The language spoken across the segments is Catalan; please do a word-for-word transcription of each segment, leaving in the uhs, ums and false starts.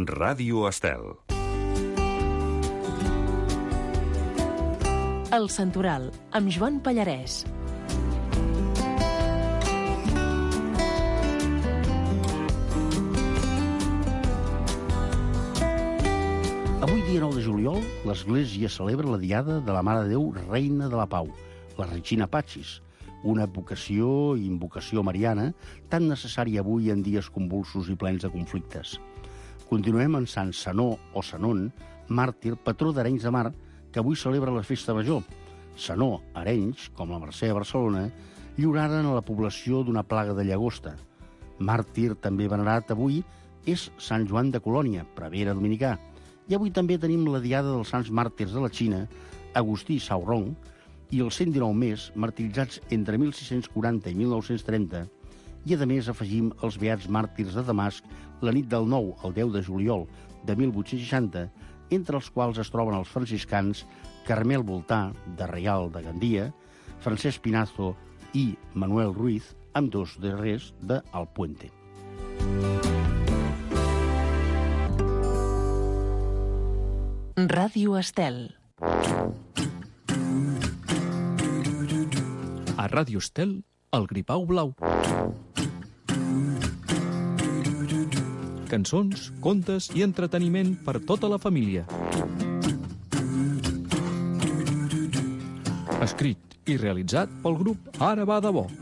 Ràdio Estel. El Santoral, amb Joan Pallarès. Avui, dia nou de juliol, l'Església celebra la diada de la Mare de Déu, Reina de la Pau, la Regina Pacis, una vocació i invocació mariana tan necessària avui en dies convulsos i plens de conflictes. Continuem amb Sant Zenó o Zenon, màrtir, patró d'Arenys de Mar, que avui celebra la festa major. Zenó, Arenys, com la Mercè a Barcelona, lliuraren a la població d'una plaga de llagosta. Màrtir, també venerat avui, és Sant Joan de Colònia, prevere dominicà. I avui també tenim la diada dels sants màrtirs de la Xina, Agustí i Sauron, i els cent dinou més, martiritzats entre mil sis-cents quaranta i mil nou-cents trenta, i a més afegim els beats màrtirs de Damasc la nit del nou al deu de juliol de mil vuit-cents seixanta, entre els quals es troben els franciscans Carmel Voltà, de Reial de Gandia, Francesc Pinazo i Manuel Ruiz, amb dos darrers de Alpuente. Ràdio Estel. A Ràdio Estel, el Gripau Blau. Cançons, contes i entreteniment per tota la família. Escrit i realitzat pel grup Ara va de bo.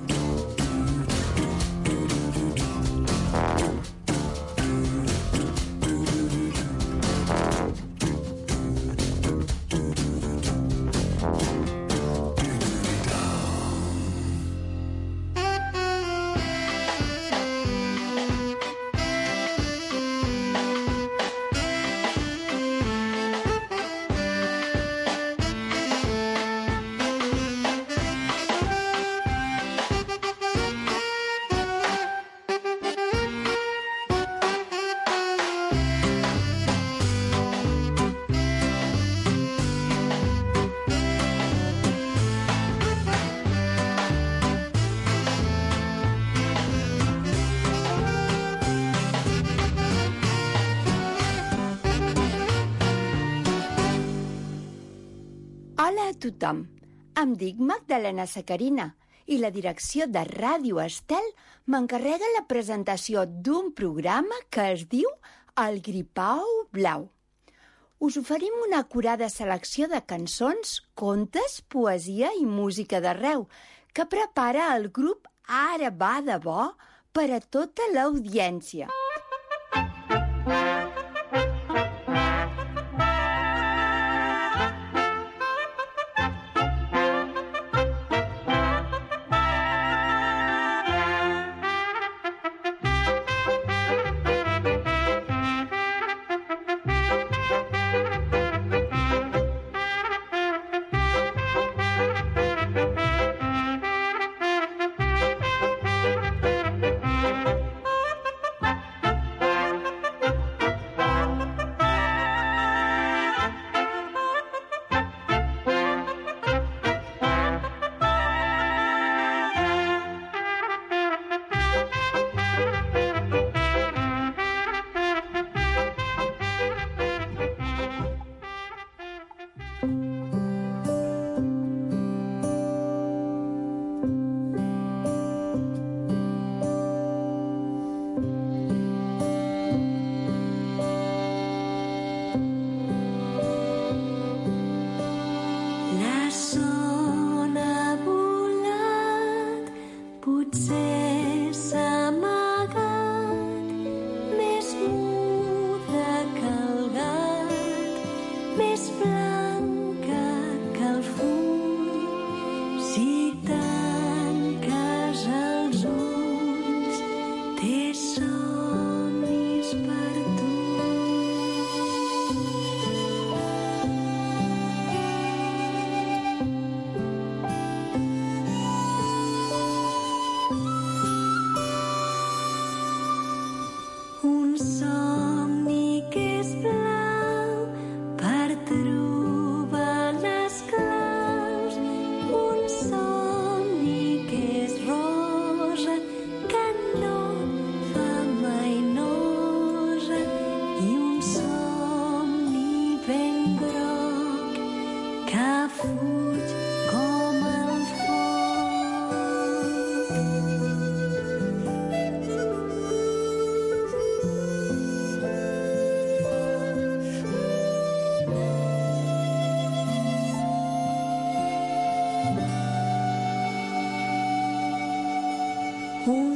Hola a tothom, em dic Magdalena Sacarina i la direcció de Ràdio Estel m'encarrega la presentació d'un programa que es diu El Gripau Blau. Us oferim una acurada selecció de cançons, contes, poesia i música d'arreu que prepara el grup Ara va de bo per a tota l'audiència.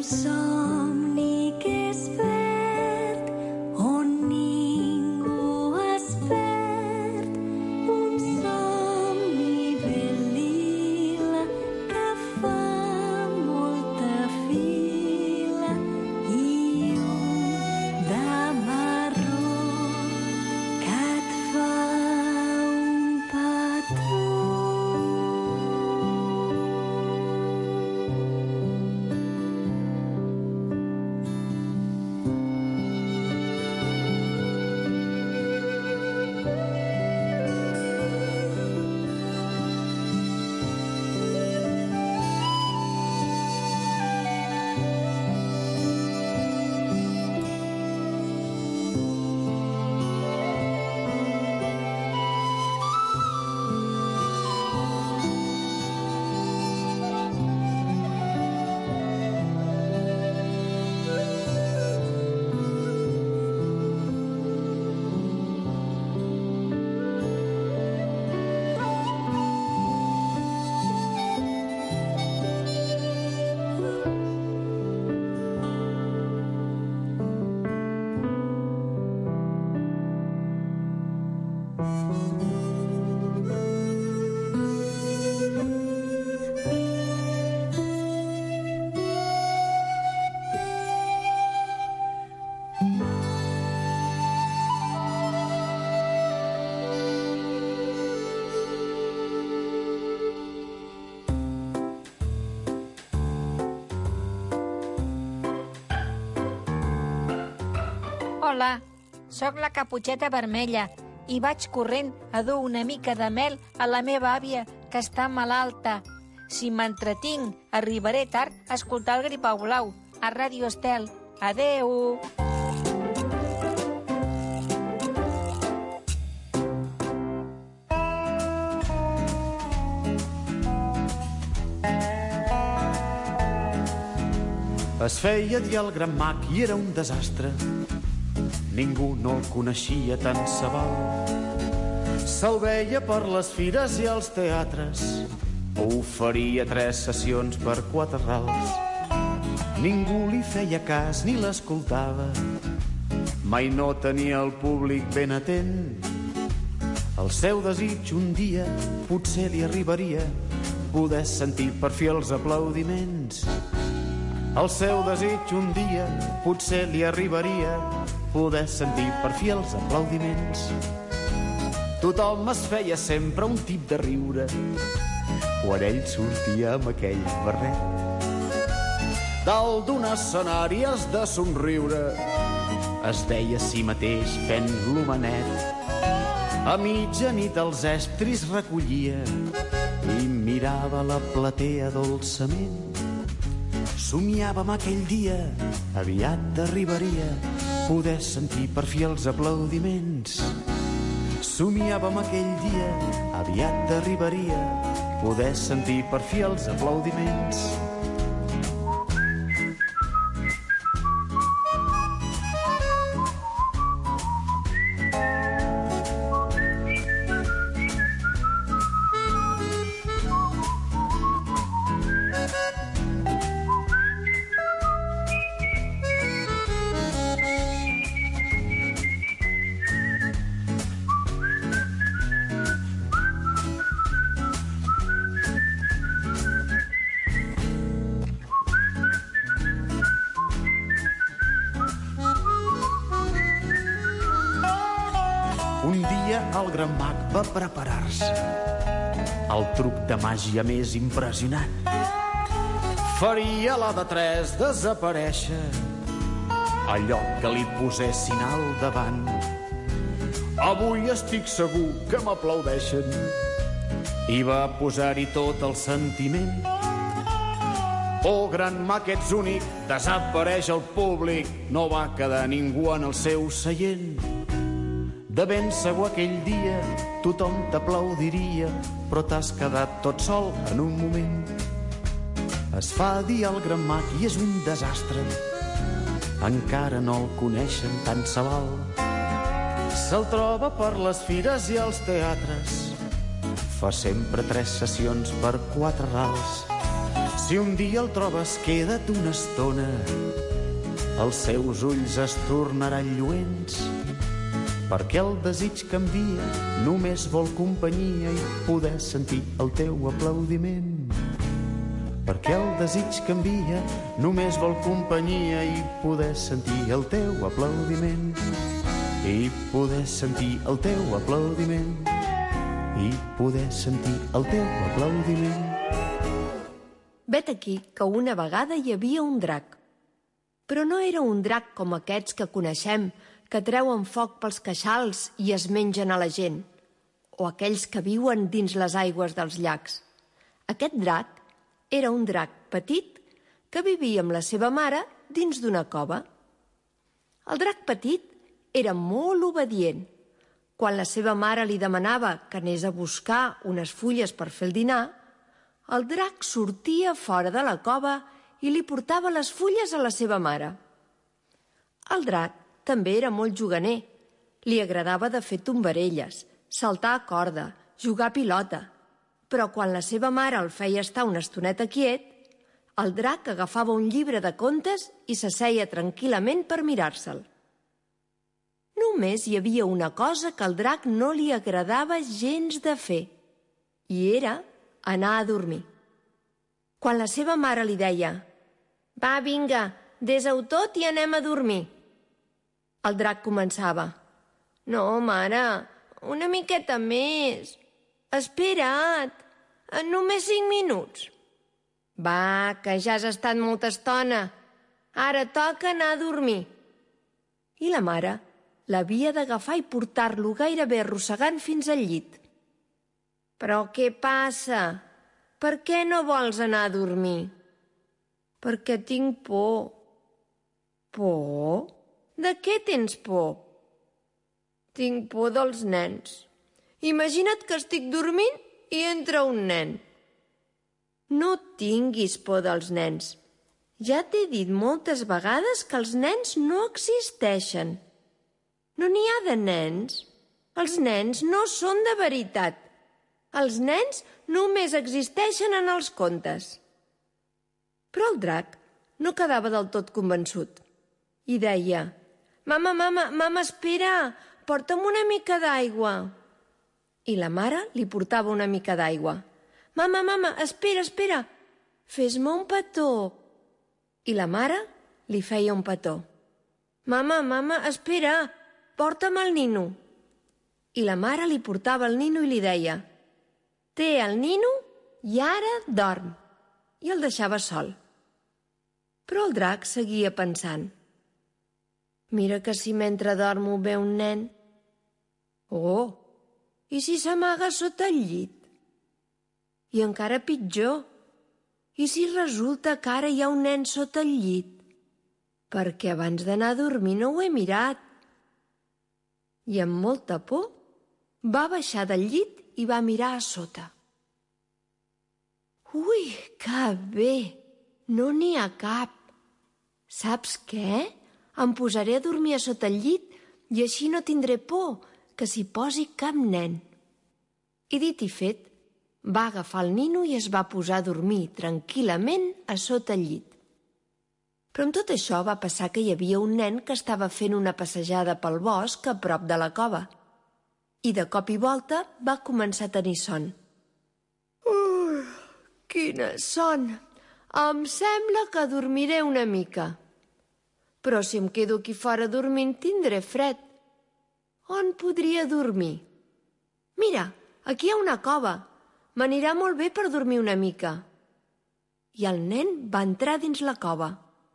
somni que és verd, on ningú es perd, un somni ben lila que fa molta fila i un de marró que et fa un patró. Hola, sóc la Caputxeta Vermella i vaig corrent a dur una mica de mel a la meva àvia, que està malalta. Si m'entretinc, arribaré tard a escoltar el Gripau Blau a Ràdio Estel. Adeu! Es feia dir el gran mag i era un desastre. Ningú no el coneixia tant se val. Se'l veia per les fires i els teatres. Oferia tres sessions per quatre rals. Ningú li feia cas ni l'escoltava. Mai no tenia el públic ben atent. El seu desig un dia potser li arribaria poder sentir per fi els aplaudiments. El seu desig un dia potser li arribaria poder sentir per fi els aplaudiments. Tothom es feia sempre un tip de riure quan ell sortia amb aquell barret. Dalt d'un escenari has de somriure, es deia a si mateix fent l'homenet. A mitjanit els estris recollia i mirava la platea dolçament. Somiava amb aquell dia, aviat arribaria poder sentir per fi els aplaudiments. Somiava amb aquell dia, aviat arribaria poder sentir per fi els aplaudiments. Un dia el gran mag va preparar-se, el truc de màgia més impressionant. Faria la de tres desaparèixer, allò que li posessin al davant. Avui estic segur que m'aplaudeixen. I va posar-hi tot el sentiment. Oh, gran mag, ets únic, desapareix el públic, no va quedar ningú en el seu seient. De ben segur aquell dia tothom t'aplaudiria, però t'has quedat tot sol en un moment. Es fa dir el gran mag i és un desastre, encara no el coneixen tant se val. Se'l troba per les fires i els teatres, fa sempre tres sessions per quatre rals. Si un dia el trobes, queda't una estona, els seus ulls es tornaran lluents, perquè el desig canvia, només vol companyia i poder sentir el teu aplaudiment. Perquè el desig canvia, només vol companyia i poder sentir el teu aplaudiment. I poder sentir el teu aplaudiment. I poder sentir el teu aplaudiment. Vet aquí que una vegada hi havia un drac. Però no era un drac com aquests que coneixem, que treuen foc pels queixals i es mengen a la gent, o aquells que viuen dins les aigües dels llacs. Aquest drac era un drac petit que vivia amb la seva mare dins d'una cova. El drac petit era molt obedient. Quan la seva mare li demanava que anés a buscar unes fulles per fer el dinar, el drac sortia fora de la cova i li portava les fulles a la seva mare. El drac també era molt juganer. Li agradava de fer tombarelles, saltar a corda, jugar a pilota. Però quan la seva mare el feia estar una estoneta quiet, el drac agafava un llibre de contes i s'asseia tranquil·lament per mirar-se'l. Només hi havia una cosa que al drac no li agradava gens de fer, i era anar a dormir. Quan la seva mare li deia «Va, vinga, desa-ho tot i anem a dormir», el drac començava «No, mare, una miqueta més. Espera't, només cinc minuts». «Va, que ja has estat molta estona. Ara toca anar a dormir». I la mare l'havia d'agafar i portar-lo gairebé arrossegant fins al llit. «Però què passa? Per què no vols anar a dormir?» «Perquè tinc por». «Por? De què tens por?» «Tinc por dels nens. Imagina't que estic dormint i entra un nen». «No tinguis por dels nens. Ja t'he dit moltes vegades que els nens no existeixen. No n'hi ha de nens. Els nens no són de veritat. Els nens només existeixen en els contes». Però el drac no quedava del tot convençut i deia «Mama, mama, mama, espera, porta'm una mica d'aigua». I la mare li portava una mica d'aigua. «Mama, mama, espera, espera, fes-me un petó». I la mare li feia un petó. «Mama, mama, espera, porta'm el nino». I la mare li portava el nino i li deia «Té el nino i ara dorm». I el deixava sol. Però el drac seguia pensant «Mira que si mentre dormo ve un nen... Oh, i si s'amaga sota el llit? I encara pitjor, i si resulta que ara hi ha un nen sota el llit? Perquè abans d'anar a dormir no ho he mirat». I amb molta por va baixar del llit i va mirar a sota. «Ui, que bé! No n'hi ha cap. Saps què? Em posaré a dormir a sota el llit i així no tindré por que s'hi posi cap nen». I dit i fet, va agafar el nino i es va posar a dormir tranquil·lament a sota el llit. Però amb tot això va passar que hi havia un nen que estava fent una passejada pel bosc a prop de la cova i de cop i volta va començar a tenir son. «Ui, quina son! Em sembla que dormiré una mica. Però si em quedo aquí fora dormint tindré fred. On podria dormir? Mira, aquí hi ha una cova. M'anirà molt bé per dormir una mica». I el nen va entrar dins la cova.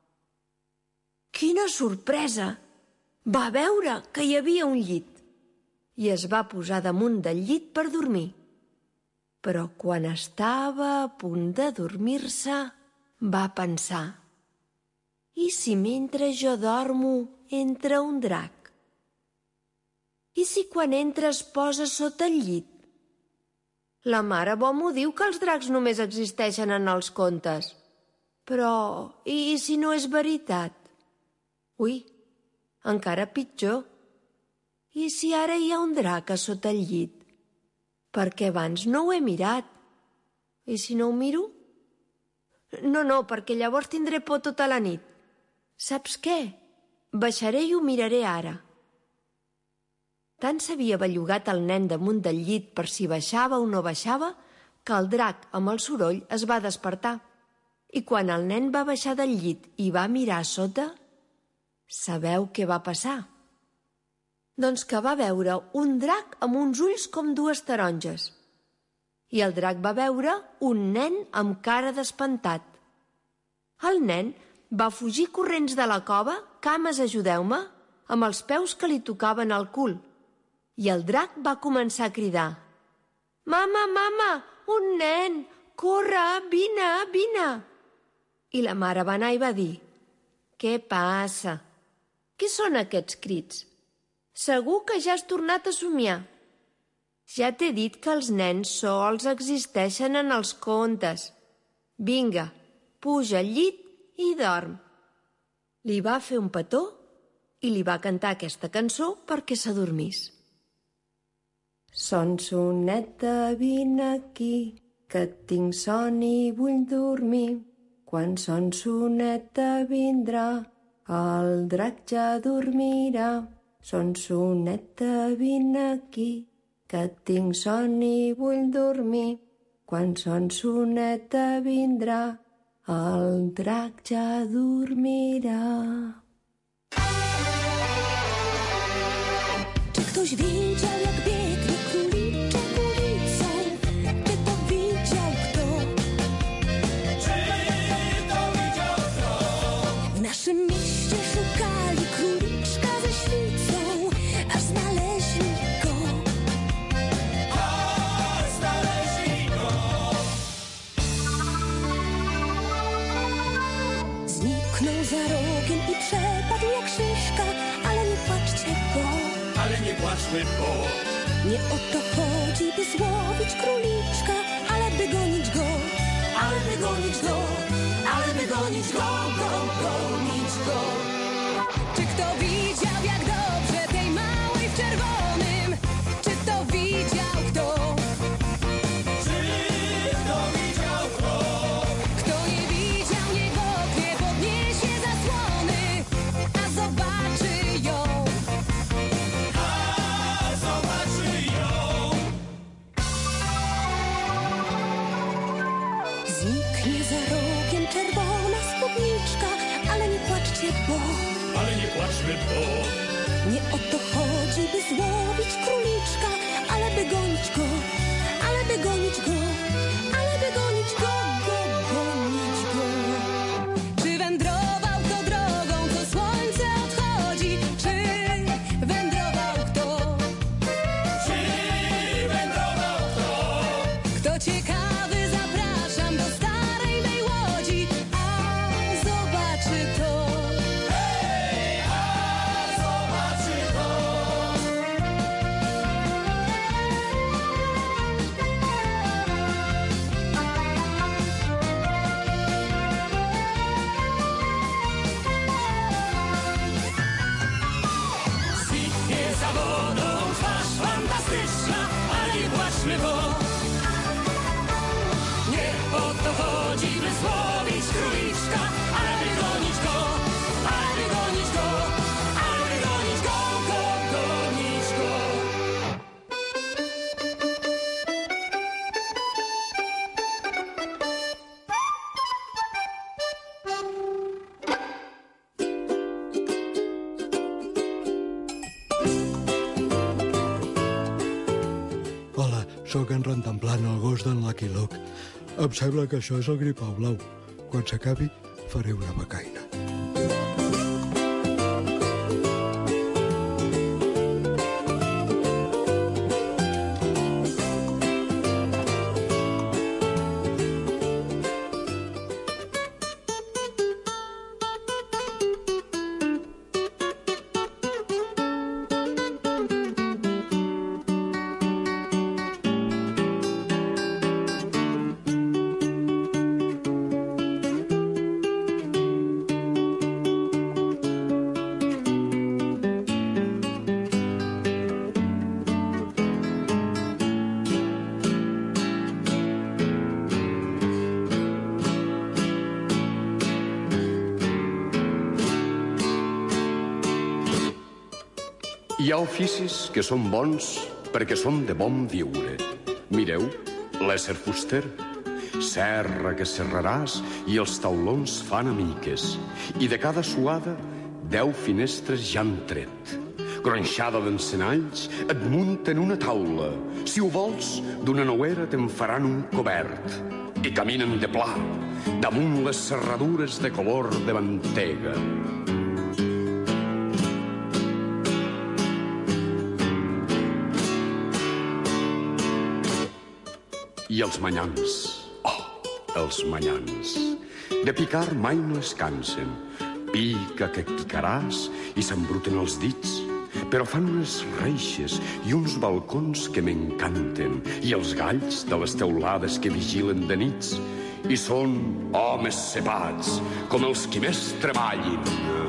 Quina sorpresa! Va veure que hi havia un llit i es va posar damunt del llit per dormir. Però quan estava a punt de dormir-se, va pensar «I si mentre jo dormo entra un drac? I si quan entra es posa sota el llit? La mare bo m'ho diu que els dracs només existeixen en els contes. Però i si no és veritat? Ui, encara pitjor. I si ara hi ha un drac a sota el llit? Perquè abans no ho he mirat. I si no ho miro? No, no, perquè llavors tindré por tota la nit. Saps què? Baixaré i ho miraré ara. Tant s'havia bellugat el nen damunt del llit per si baixava o no baixava que el drac, amb el soroll, es va despertar. I quan el nen va baixar del llit i va mirar a sota, sabeu què va passar? Doncs que va veure un drac amb uns ulls com dues taronges. I el drac va veure un nen amb cara d'espantat. El nen va fugir corrents de la cova, cames, ajudeu-me, amb els peus que li tocaven al cul. I el drac va començar a cridar: «Mama, mama, un nen! Corre, vine, vine!» I la mare va anar i va dir: «Què passa? Què són aquests crits? Segur que ja has tornat a somiar. Ja t'he dit que els nens sols existeixen en els contes. Vinga, puja al llit i dorm». Li va fer un petó i li va cantar aquesta cançó perquè s'adormís. Son soneta, vine aquí, que tinc son i vull dormir. Quan son soneta vindrà, el drac ja dormirà. Son soneta, vine aquí, que tinc son i vull dormir. Quan son soneta vindrà, el drac ja dormirà. Czy ktoś widział, jak biegnie króliczek ulicą? Czy to widział kto? Czy to widział kto? W naszym mieście szukali króliczka ze świecą, aż znaleźli go. Aż znaleźli go. Zniknął za rogiem i przepadł jak szyszka, ale nie płaczcie, bo... Ale nie płaczmy, bo... Nie o to chodzi, by złowić króliczka, ale by gonić go. Ale by gonić go. Ale by gonić go, go, gonić go. Czy kto widział, jak dobrze tej małej w czerwonym? Czy to widział kto? Czy kto widział kto? Kto nie widział, niech oknie podniesie zasłony, a zobaczy ją. Zniknie za rogiem czerwona spódniczka, ale nie płaczcie, bo... Ale nie płaczmy, bo... Nie o to chodzi, by złowić króliczka, ale by gonić go, ale by gonić go, ale by gonić go, go, gonić go. Czy wędrował kto drogą, co słońce odchodzi, czy wędrował kto? Czy wędrował kto? Kto ciekawy, zapraszam do starej mej łodzi, a zobaczy to. Hej, a zobaczy to. Zniknie za wodą twarz fantastyczna, ale nie płaczmy, bo... Nie o to chodzi, by złowić króliczka, ale by gonić go, ale by gonić go, ale by gonić go, go, gonić go. Hola, sóc en Rantanplan, el gos d'en Lucky Luke. Em sembla que això és el gripau blau. Quan s'acabi, faré una becaina. Hi ha oficis que són bons perquè són de bon viure. Mireu, l'ésser fuster. Serra que serraràs i els taulons fan amiques. I de cada suada, deu finestres ja han tret. Gronxada d'encenalls et munten una taula. Si ho vols, d'una nouera te'n faran un cobert. I caminen de pla, damunt les serradures de color de mantega. I els manyans, oh, els manyans, de picar mai no es cansen. Pica que picaràs i s'embruten els dits, però fan unes reixes i uns balcons que m'encanten, i els galls de les teulades que vigilen de nits, i són homes cepats, com els qui més treballin.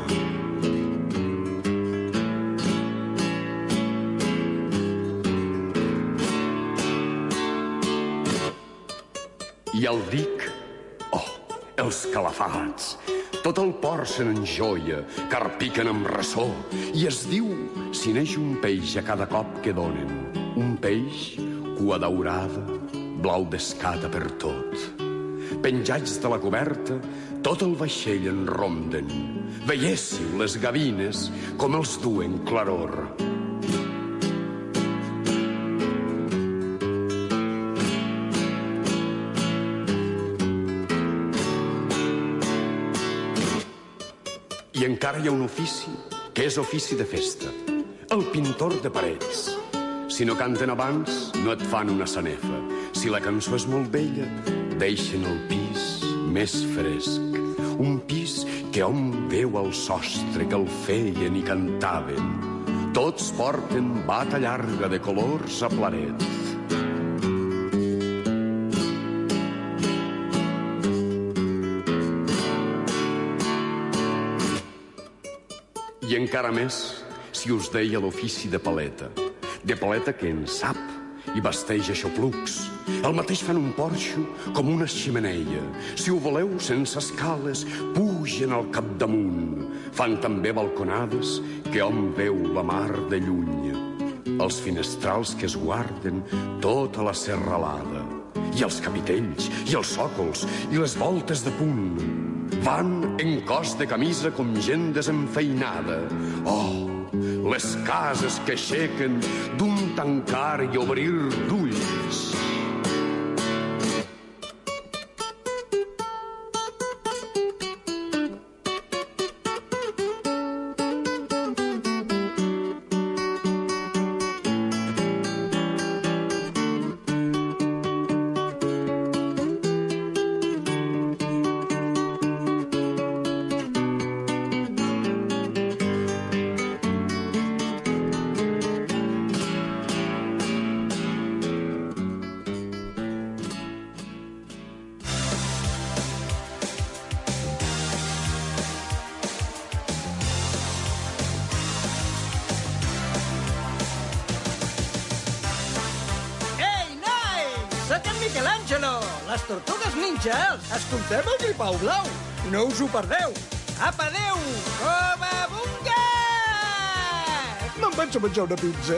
I el dic, oh, els calafats, tot el port se n'enjoia, car piquen amb ressò, i es diu si neix un peix a cada cop que donen. Un peix, cua daurada, blau d'escata per tot. Penjats de la coberta, tot el vaixell en ronden. Veiéssiu les gavines com els duen claror. I encara hi ha un ofici que és ofici de festa, el pintor de parets. Si no canten abans, no et fan una sanefa. Si la cançó és molt vella, deixen el pis més fresc. Un pis que hom veu al sostre que el feien i cantaven. Tots porten bata llarga de colors a plaret. I encara més si us deia l'ofici de paleta. De paleta que en sap i vesteix aixoplucs. El mateix fan un porxo com una ximeneia. Si ho voleu, sense escales, pugen al capdamunt. Fan també balconades que hom veu la mar de lluny. Els finestrals que es guarden tota la serralada. I els capitells, i els sòcols, i les voltes de punt. Van en cos de camisa com gent desenfeinada. Oh, les cases que aixequen d'un tancar i obrir d'ulls. Les Tortugues Ninja, escoltem el Gripau Blau. No us ho perdeu. Apa, adéu! Covabunga! Me'n vaig a menjar una pizza.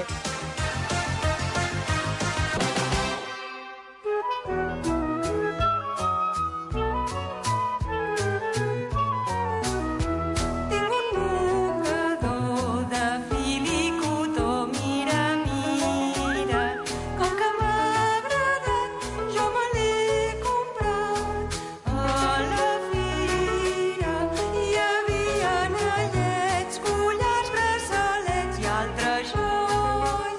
Joies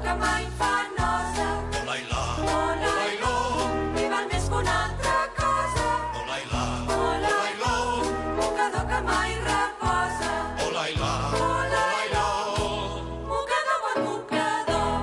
que mai fa nosa. Olailà, Olailó, i val més que una altra cosa. olailà, Olailó, mocador que mai reposa. olailà, Olailó, mocador, bon mocador.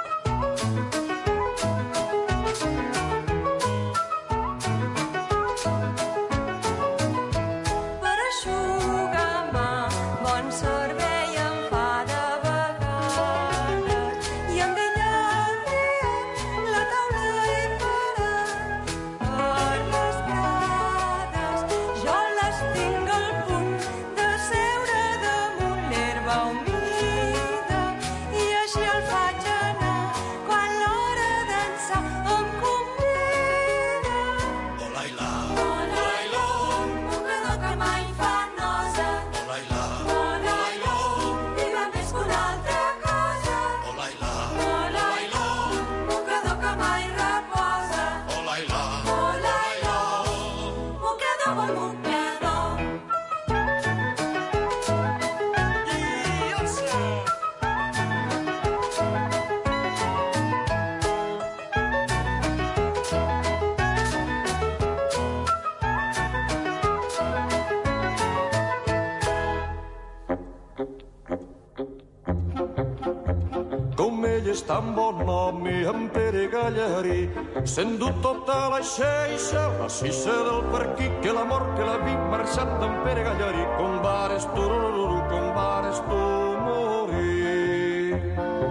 Per eixugar-me, bon servei em fa de vegades. I amb ella al dia la taula he parat. Per les grades jo les tinc al punt de seure damunt l'herba humida. I així el faig anar quan l'hora dansar em convida. olailà, Olailó, mocador que mai fa nosa. olailà, Olailó, i va més que una altra cosa. olailà, Olailó, mocador que mai reposa. olailà. Olailó, mocador, bon mocador. Com ell és tan bon home, en Pere Gallarí, s'ha endut tota la xeixa, la cissa del parquí, que l'amor que la vi marxant d'en Pere Gallarí, com vares tu, rururu, com vares tu morir.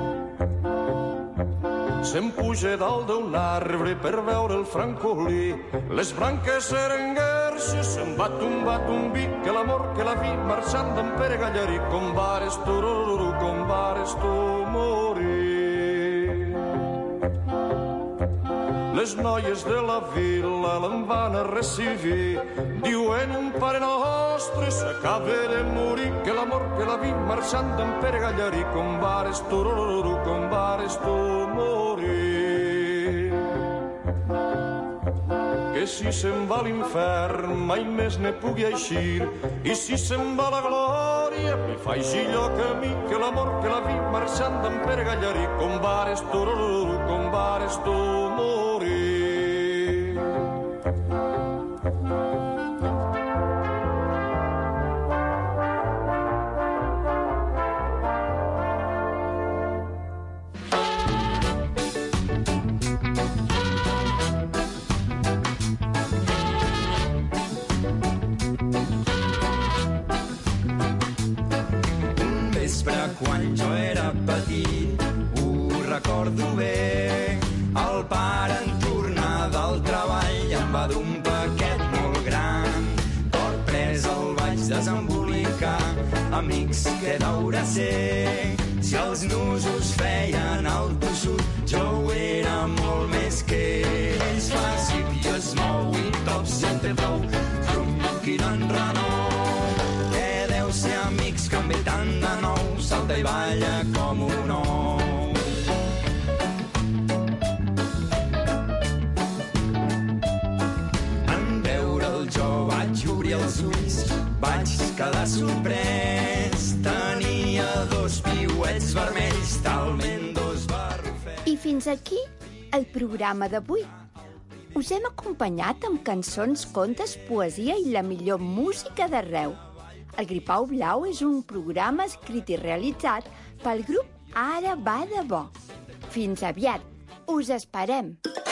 Se'n puja dalt d'un arbre per veure el francolí, les branques eren guerxes, se'n va tombat un vi, que l'amor que la vi marxant d'en Pere Gallarí, com vares tu, rururu, com vares tu morir. Les noies de la vila l'en van a recibir, diuen un pare nostre s'acaba de morir, que l'amor que la vi marxant d'en Pere Gallarí, com vares tu, rururu, com vares tu morir. Que si se'n va a l'infern mai més ne pugui eixir, i si se'n va a la glòria li faci lloc a mi, que l'amor que la vi marxant d'en Pere Gallarí, com vares tu, rururu, com vares tu morir. Un vespre quan jo era petit, ho recordo bé, el pare en tornar del treball em va dur un paquet molt gran. Cor pres el vaig desembolicar, amics, què deurà ser? Si els nusos feien el tossut, jo ho era molt més que ells. Fa zip i es mou i top si en té prou, trum, quin enrenou. Què deu ser, amics, que em ve tant de nou, salta i balla com un ou. En veure'l jo vaig obrir els ulls, vaig quedar sorprès. Tenia dos piuets vermells, talment dos barrufets. I fins aquí el programa d'avui. Us hem acompanyat amb cançons, contes, poesia i la millor música d'arreu. El Gripau Blau és un programa escrit i realitzat pel grup Ara va de bo. Fins aviat. Us esperem.